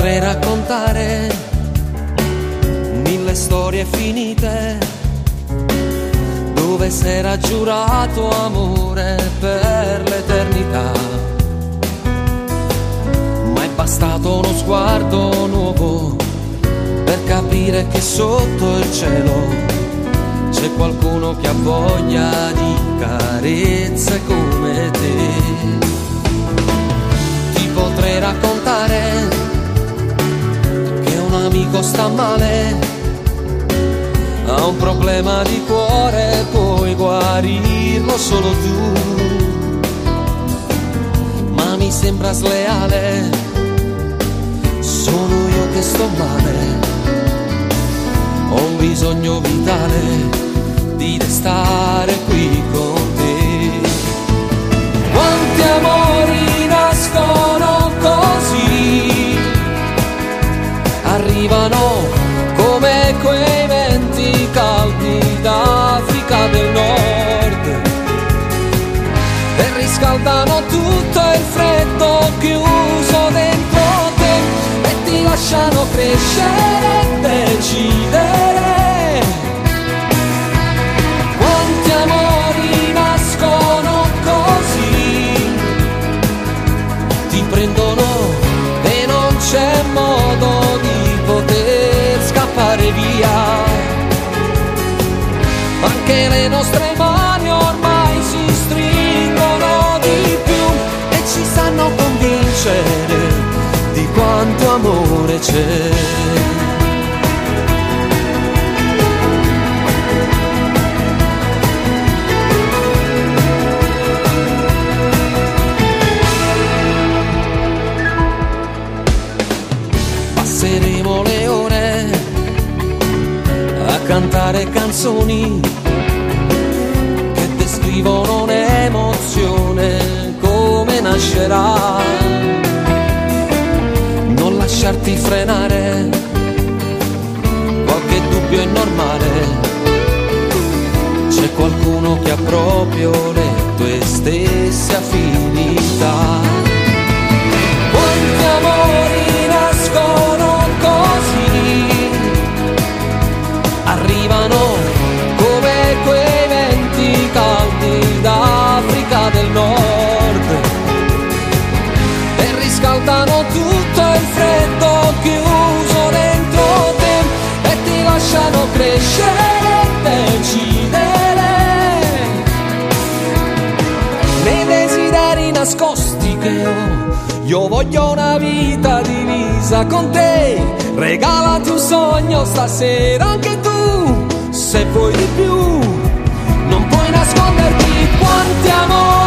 potrei raccontare 1000 storie finite dove s'era giurato amore per l'eternità, ma è bastato uno sguardo nuovo per capire che sotto il cielo c'è qualcuno che ha voglia di carezze come te. Ti potrei raccontare che un amico sta male, ha un problema di cuore, puoi guarirlo solo tu, ma mi sembra sleale, sono io che sto male, ho un bisogno vitale di restare qui con te. Quanti amori nascono così, arrivano come quei venti caldi d'Africa del Nord e riscaldano tutto il freddo chiuso dentro te e ti lasciano crescere e decidere. Quanti amori nascono così, ti prendono e non c'è modo di poter scappare via. Anche le nostre mani ormai si stringono di più e ci sanno convincere di quanto amore c'è. Passeremo le ore a cantare canzoni che descrivono un'emozione come nascerà. Non lasciarti frenare, qualche dubbio è normale, c'è qualcuno che ha proprio le tue stesse affinità. Quanti amori nascono così, arrivano come quei venti caldi d'Africa del Nord e riscaldano tutto il freddo chiuso dentro te e ti lasciano crescere e decidere. Nei desideri nascosti che ho, io voglio una vita divisa con te. Regalati un sogno stasera anche tu, se vuoi di più, non puoi nasconderti. Quanti amori